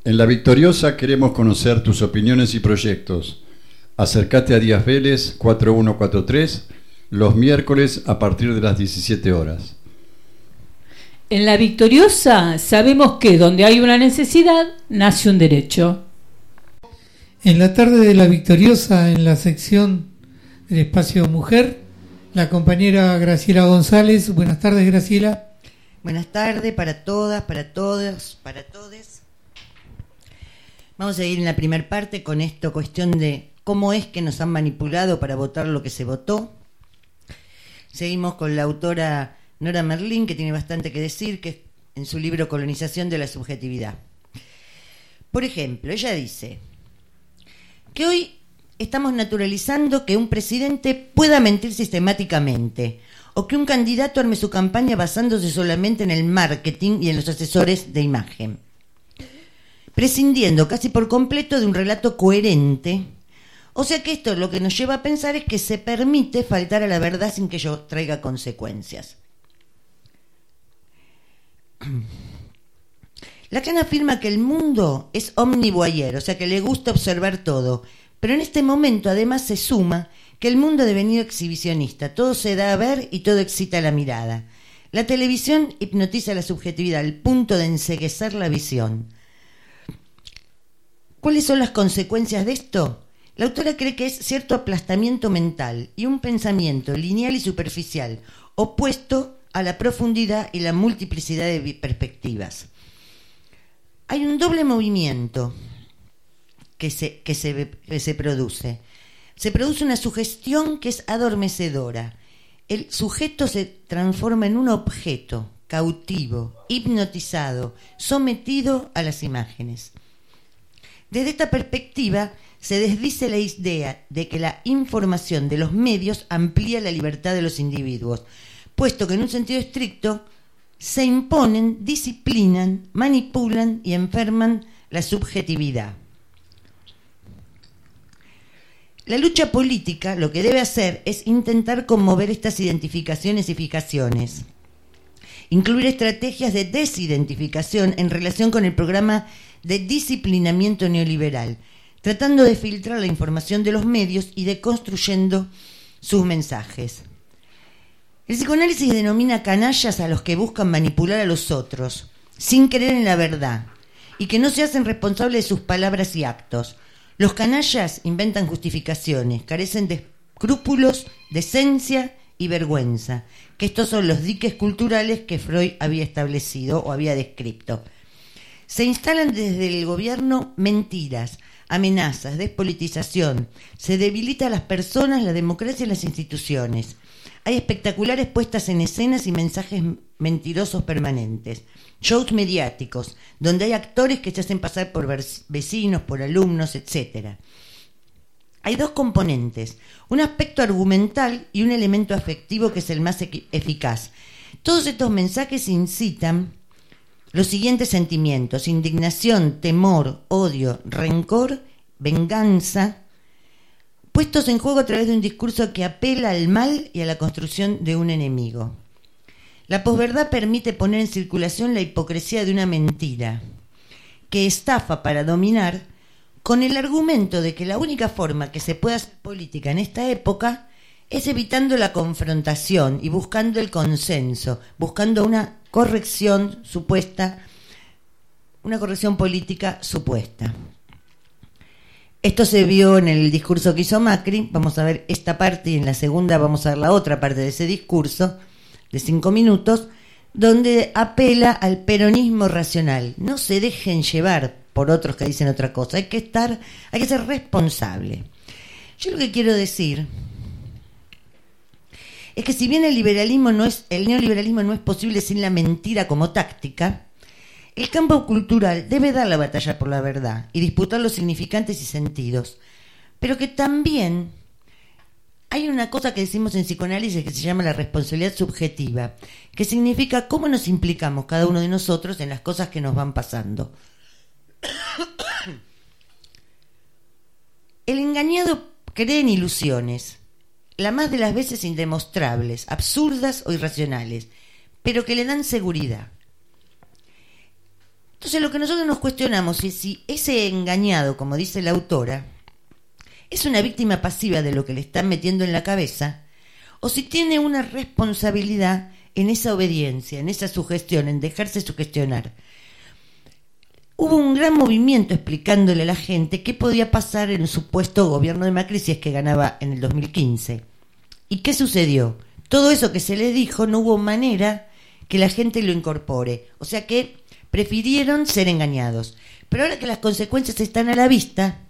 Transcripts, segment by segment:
En La Victoriosa queremos conocer tus opiniones y proyectos. Acércate a Díaz Vélez 4143 los miércoles a partir de las 17 horas. En La Victoriosa sabemos que donde hay una necesidad, nace un derecho. En la tarde de La Victoriosa, en la sección del Espacio Mujer, la compañera Graciela González. Buenas tardes, Graciela. Buenas tardes para todas, para todos, para todes. Vamos a ir en la primera parte con esta cuestión de cómo es que nos han manipulado para votar lo que se votó. Seguimos con la autora Nora Merlín, que tiene bastante que decir, que en su libro Colonización de la Subjetividad. Por ejemplo, ella dice que hoy estamos naturalizando que un presidente pueda mentir sistemáticamente, o que un candidato arme su campaña basándose solamente en el marketing y en los asesores de imagen, prescindiendo casi por completo de un relato coherente. O sea que esto lo que nos lleva a pensar es que se permite faltar a la verdad sin que ello traiga consecuencias. Lacan afirma que el mundo es omnivoyeur, o sea que le gusta observar todo, pero en este momento además se suma que el mundo ha devenido exhibicionista, todo se da a ver y todo excita la mirada. La televisión hipnotiza la subjetividad al punto de enceguecer la visión. ¿Cuáles son las consecuencias de esto? La autora cree que es cierto aplastamiento mental y un pensamiento lineal y superficial, opuesto a la profundidad y la multiplicidad de perspectivas. Hay un doble movimiento que se produce. Se produce una sugestión que es adormecedora. El sujeto se transforma en un objeto cautivo, hipnotizado, sometido a las imágenes. Desde esta perspectiva se desdice la idea de que la información de los medios amplía la libertad de los individuos, puesto que en un sentido estricto se imponen, disciplinan, manipulan y enferman la subjetividad. La lucha política lo que debe hacer es intentar conmover estas identificaciones y fijaciones, incluir estrategias de desidentificación en relación con el programa de disciplinamiento neoliberal, tratando de filtrar la información de los medios y deconstruyendo sus mensajes. El psicoanálisis denomina canallas a los que buscan manipular a los otros, sin creer en la verdad, y que no se hacen responsables de sus palabras y actos. Los canallas inventan justificaciones, carecen de escrúpulos, decencia y vergüenza, que estos son los diques culturales que Freud había establecido o había descrito. Se instalan desde el gobierno mentiras, amenazas, despolitización, se debilita a las personas, la democracia y las instituciones. Hay espectaculares puestas en escenas y mensajes mentirosos permanentes. Shows mediáticos, donde hay actores que se hacen pasar por vecinos, por alumnos, etc. Hay dos componentes, un aspecto argumental y un elemento afectivo que es el más eficaz. Todos estos mensajes incitan los siguientes sentimientos: indignación, temor, odio, rencor, venganza, puestos en juego a través de un discurso que apela al mal y a la construcción de un enemigo. La posverdad permite poner en circulación la hipocresía de una mentira que estafa para dominar, con el argumento de que la única forma que se puede hacer política en esta época es evitando la confrontación y buscando el consenso, buscando una corrección supuesta, una corrección política supuesta. Esto se vio en el discurso que hizo Macri. Vamos a ver esta parte y en la segunda vamos a ver la otra parte de ese discurso de 5 minutos, donde apela al peronismo racional. No se dejen llevar por otros que dicen otra cosa. Hay que ser responsable. Yo lo que quiero decir es que si bien el neoliberalismo no es posible sin la mentira como táctica, el campo cultural debe dar la batalla por la verdad y disputar los significantes y sentidos, pero que también hay una cosa que decimos en psicoanálisis que se llama la responsabilidad subjetiva, que significa cómo nos implicamos cada uno de nosotros en las cosas que nos van pasando. El engañado cree en ilusiones, la más de las veces indemostrables, absurdas o irracionales, pero que le dan seguridad. Entonces lo que nosotros nos cuestionamos es si ese engañado, como dice la autora, es una víctima pasiva de lo que le están metiendo en la cabeza, o si tiene una responsabilidad en esa obediencia, en esa sugestión, en dejarse sugestionar. Hubo un gran movimiento explicándole a la gente qué podía pasar en el supuesto gobierno de Macri si es que ganaba en el 2015. ¿Y qué sucedió? Todo eso que se le dijo no hubo manera que la gente lo incorpore. O sea que prefirieron ser engañados. Pero ahora que las consecuencias están a la vista,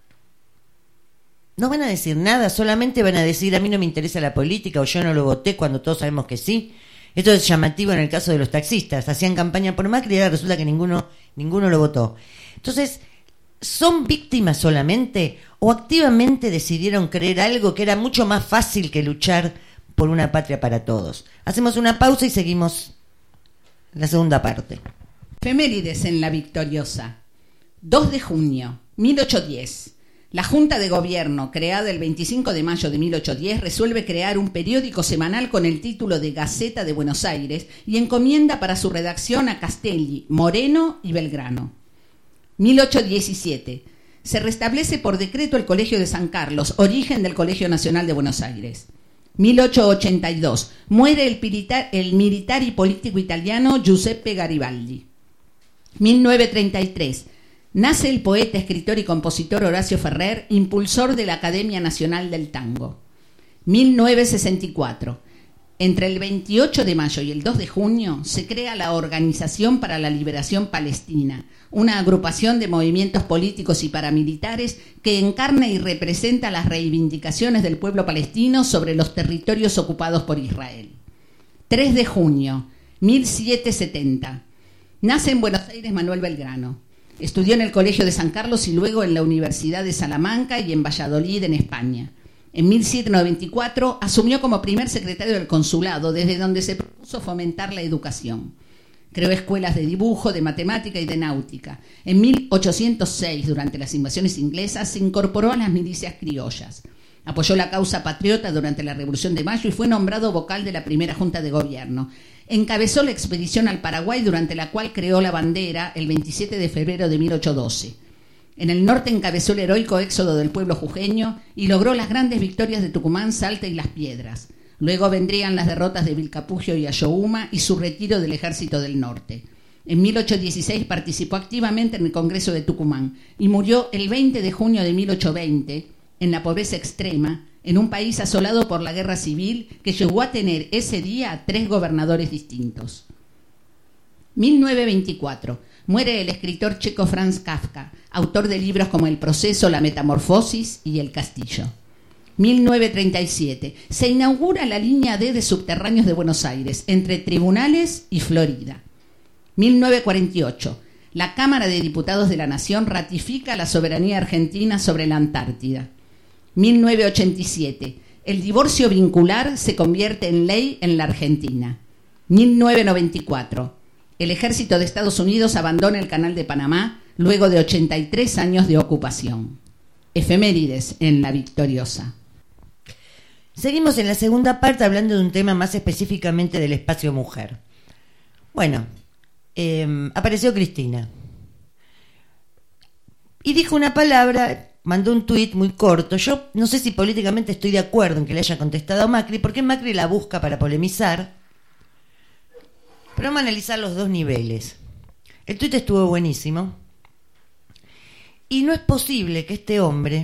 no van a decir nada, solamente van a decir a mí no me interesa la política o yo no lo voté cuando todos sabemos que sí. Esto es llamativo en el caso de los taxistas. Hacían campaña por Macri y ahora resulta que ninguno lo votó. Entonces, ¿son víctimas solamente o activamente decidieron creer algo que era mucho más fácil que luchar por una patria para todos? Hacemos una pausa y seguimos la segunda parte. Efemérides en la Victoriosa. 2 de junio, 1810. La Junta de Gobierno, creada el 25 de mayo de 1810, resuelve crear un periódico semanal con el título de Gaceta de Buenos Aires y encomienda para su redacción a Castelli, Moreno y Belgrano. 1817. Se restablece por decreto el Colegio de San Carlos, origen del Colegio Nacional de Buenos Aires. 1882. Muere el militar y político italiano Giuseppe Garibaldi. 1933. Nace el poeta, escritor y compositor Horacio Ferrer, impulsor de la Academia Nacional del Tango. 1964. Entre el 28 de mayo y el 2 de junio se crea la Organización para la Liberación Palestina, una agrupación de movimientos políticos y paramilitares que encarna y representa las reivindicaciones del pueblo palestino sobre los territorios ocupados por Israel. 3 de junio, 1770. Nace en Buenos Aires Manuel Belgrano. Estudió en el Colegio de San Carlos y luego en la Universidad de Salamanca y en Valladolid, en España. En 1794 asumió como primer secretario del consulado, desde donde se propuso fomentar la educación. Creó escuelas de dibujo, de matemática y de náutica. En 1806, durante las invasiones inglesas, se incorporó a las milicias criollas. Apoyó la causa patriota durante la Revolución de Mayo y fue nombrado vocal de la primera Junta de Gobierno. Encabezó la expedición al Paraguay, durante la cual creó la bandera el 27 de febrero de 1812. En el norte encabezó el heroico éxodo del pueblo jujeño y logró las grandes victorias de Tucumán, Salta y Las Piedras. Luego vendrían las derrotas de Vilcapugio y Ayohuma y su retiro del Ejército del Norte. En 1816 participó activamente en el Congreso de Tucumán y murió el 20 de junio de 1820 en la pobreza extrema, en un país asolado por la guerra civil que llegó a tener ese día 3 gobernadores distintos. 1924. Muere el escritor checo Franz Kafka, autor de libros como El proceso, La metamorfosis y El castillo. 1937. Se inaugura la línea D de subterráneos de Buenos Aires, entre Tribunales y Florida. 1948. La Cámara de Diputados de la Nación ratifica la soberanía argentina sobre la Antártida. 1987. El divorcio vincular se convierte en ley en la Argentina. 1994. El ejército de Estados Unidos abandona el Canal de Panamá luego de 83 años de ocupación. Efemérides en la Victoriosa. Seguimos en la segunda parte hablando de un tema más específicamente del espacio mujer. Bueno, apareció Cristina y dijo una palabra, mandó un tuit muy corto. Yo no sé si políticamente estoy de acuerdo en que le haya contestado a Macri, porque Macri la busca para polemizar, pero vamos a analizar los dos niveles. El tuit estuvo buenísimo y no es posible que este hombre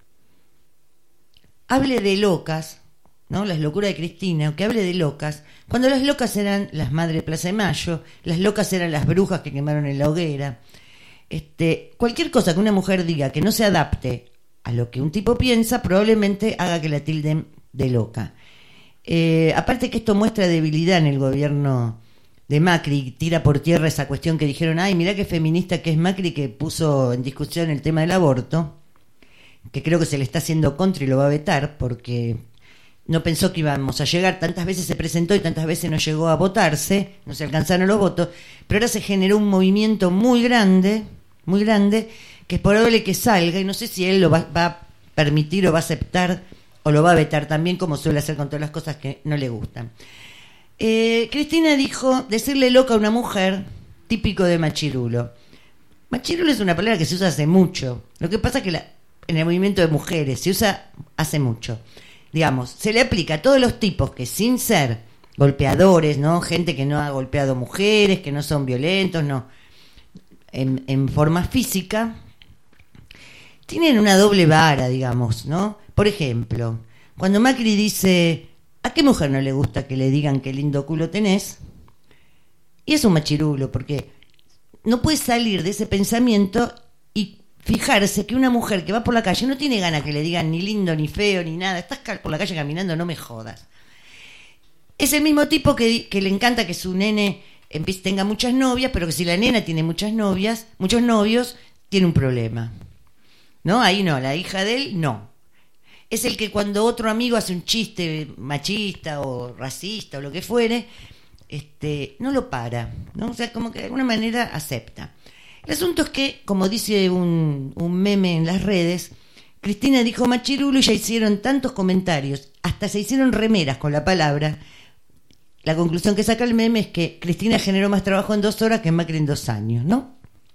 hable de locas, ¿no? Las locuras de Cristina, o que hable de locas, cuando las locas eran las madres de Plaza de Mayo, las locas eran las brujas que quemaron en la hoguera. Cualquier cosa que una mujer diga que no se adapte a lo que un tipo piensa, probablemente haga que la tilden de loca. Aparte que esto muestra debilidad en el gobierno de Macri, tira por tierra esa cuestión que dijeron, ay, mirá qué feminista que es Macri, que puso en discusión el tema del aborto, que creo que se le está haciendo contra y lo va a vetar, porque no pensó que íbamos a llegar, tantas veces se presentó y tantas veces no llegó a votarse, no se alcanzaron los votos, pero ahora se generó un movimiento muy grande, que es probable que salga, y no sé si él lo va a permitir o va a aceptar o lo va a vetar también, como suele hacer con todas las cosas que no le gustan. Cristina dijo, decirle loca a una mujer, típico de machirulo. Machirulo es una palabra que se usa hace mucho. Lo que pasa es que en el movimiento de mujeres se usa hace mucho. Digamos, se le aplica a todos los tipos que sin ser golpeadores, ¿no? Gente que no ha golpeado mujeres, que no son violentos, no. En forma física, tienen una doble vara, digamos, ¿no? Por ejemplo, cuando Macri dice, ¿a qué mujer no le gusta que le digan qué lindo culo tenés? Y es un machirulo, porque no puede salir de ese pensamiento y fijarse que una mujer que va por la calle no tiene ganas que le digan ni lindo, ni feo, ni nada. Estás por la calle caminando, no me jodas. Es el mismo tipo que le encanta que su nene tenga muchas novias, pero que si la nena tiene muchas novias, muchos novios, tiene un problema. ¿No? Ahí no, la hija de él, no. Es el que cuando otro amigo hace un chiste machista o racista o lo que fuere, no lo para, ¿no? O sea, como que de alguna manera acepta. El asunto es que, como dice un meme en las redes, Cristina dijo machirulo y ya hicieron tantos comentarios, hasta se hicieron remeras con la palabra. La conclusión que saca el meme es que Cristina generó más trabajo en 2 horas que Macri en 2 años, ¿no?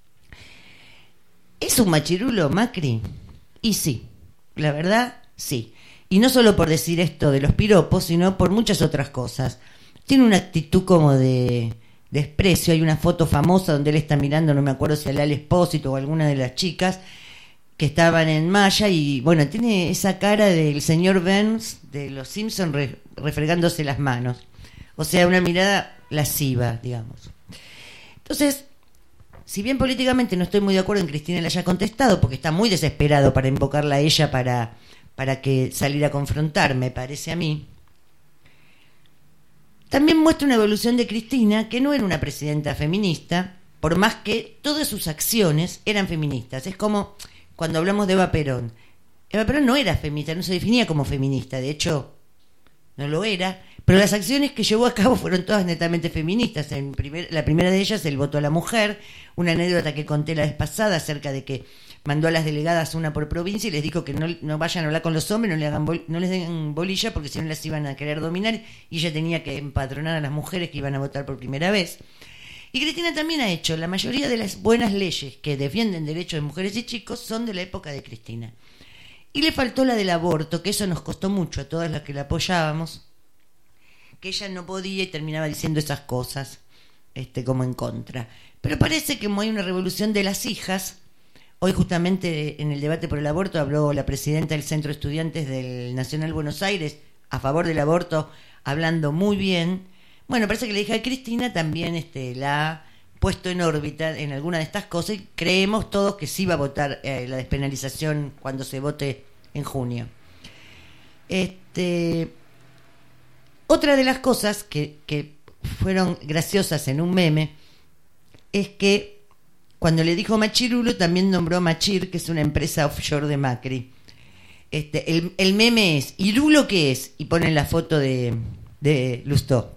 ¿Es un machirulo Macri? Y sí, la verdad, sí. Y no solo por decir esto de los piropos, sino por muchas otras cosas. Tiene una actitud como de desprecio. Hay una foto famosa donde él está mirando, no me acuerdo si a Lali Espósito o alguna de las chicas que estaban en malla, y bueno, tiene esa cara del señor Burns de los Simpsons refregándose las manos. O sea, una mirada lasciva, digamos. Entonces, si bien políticamente no estoy muy de acuerdo en que Cristina le haya contestado, porque está muy desesperado para invocarla a ella para que saliera a confrontar, me parece a mí, también muestra una evolución de Cristina, que no era una presidenta feminista, por más que todas sus acciones eran feministas. Es como cuando hablamos de Eva Perón. Eva Perón no era feminista, no se definía como feminista, de hecho no lo era, pero las acciones que llevó a cabo fueron todas netamente feministas. La primera de ellas, el voto a la mujer, una anécdota que conté la vez pasada acerca de que mandó a las delegadas una por provincia y les dijo que no vayan a hablar con los hombres, no les den bolilla porque si no las iban a querer dominar, y ella tenía que empadronar a las mujeres que iban a votar por primera vez. Y Cristina también ha hecho, la mayoría de las buenas leyes que defienden derechos de mujeres y chicos son de la época de Cristina. Y le faltó la del aborto, que eso nos costó mucho a todas las que la apoyábamos, que ella no podía y terminaba diciendo esas cosas como en contra. Pero parece que como hay una revolución de las hijas, hoy justamente en el debate por el aborto habló la presidenta del Centro de Estudiantes del Nacional Buenos Aires a favor del aborto, hablando muy bien. Bueno, parece que la hija de Cristina también la ha puesto en órbita en alguna de estas cosas, y creemos todos que sí va a votar la despenalización cuando se vote en junio. Otra de las cosas que fueron graciosas en un meme es que cuando le dijo machirulo también nombró a Machir, que es una empresa offshore de Macri. El meme es, ¿y Lulo qué es? Y ponen la foto de Lustó.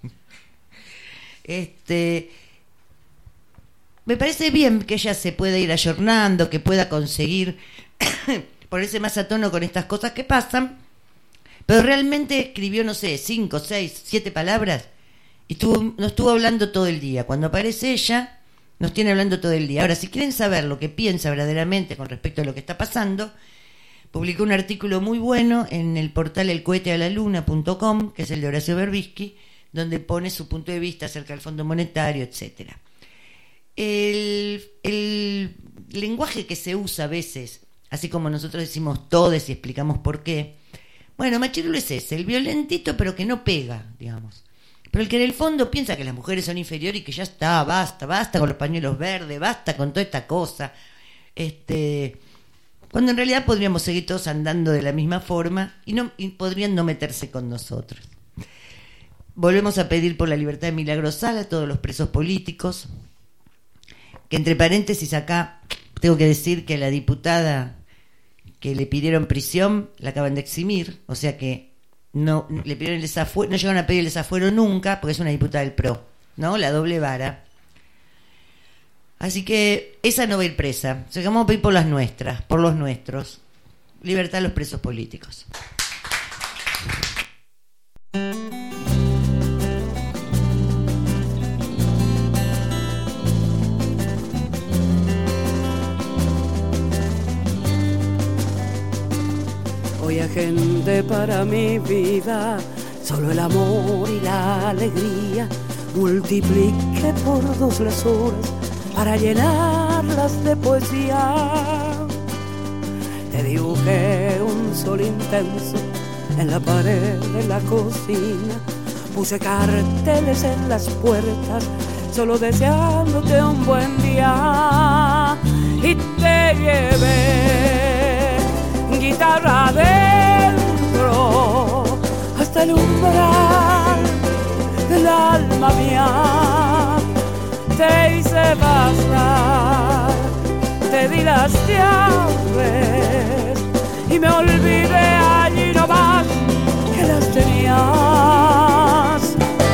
Me parece bien que ella se pueda ir ayornando, que pueda conseguir ponerse más a tono con estas cosas que pasan, pero realmente escribió, no sé, 5, 6, 7 palabras y nos estuvo hablando todo el día. Cuando aparece ella, nos tiene hablando todo el día. Ahora, si quieren saber lo que piensa verdaderamente con respecto a lo que está pasando, publicó un artículo muy bueno en el portal elcohetealaluna.com, que es el de Horacio Berbisky, donde pone su punto de vista acerca del Fondo Monetario, etcétera. El lenguaje que se usa a veces, así como nosotros decimos todes y explicamos por qué, bueno, machirulo es ese, el violentito pero que no pega, digamos. Pero el que en el fondo piensa que las mujeres son inferiores y que ya está, basta con los pañuelos verdes, basta con toda esta cosa. Cuando en realidad podríamos seguir todos andando de la misma forma y podrían no meterse con nosotros. Volvemos a pedir por la libertad de Milagro Sala a todos los presos políticos, que entre paréntesis acá tengo que decir que la diputada que le pidieron prisión la acaban de eximir, o sea que no le pidieron el desafuero, no llegaron a pedir el desafuero nunca, porque es una diputada del PRO, ¿no? La doble vara. Así que esa no va a ir presa. O sea que vamos a pedir por las nuestras, por los nuestros. Libertad a los presos políticos. había gente para mi vida, solo el amor y la alegría. Multipliqué por 2 las horas para llenarlas de poesía. Te dibujé un sol intenso en la pared de la cocina. Puse carteles en las puertas, solo deseándote un buen día. Y te llevé guitarra adentro hasta el umbral del alma mía. Te hice pasar, te di las llaves y me olvidé allí nomás que las tenías.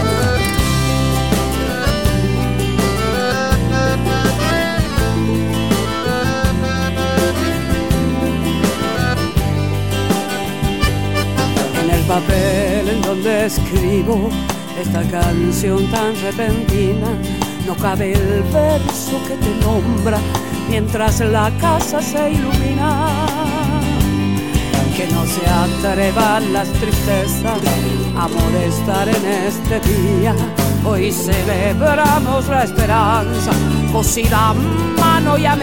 En el papel en donde escribo esta canción tan repentina, no cabe el verso que te nombra mientras la casa se ilumina. Que no se atrevan las tristezas a molestar en este día. Hoy celebramos la esperanza, cosida a mano y a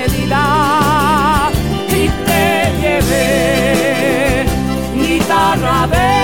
medida. Y te llevé guitarra de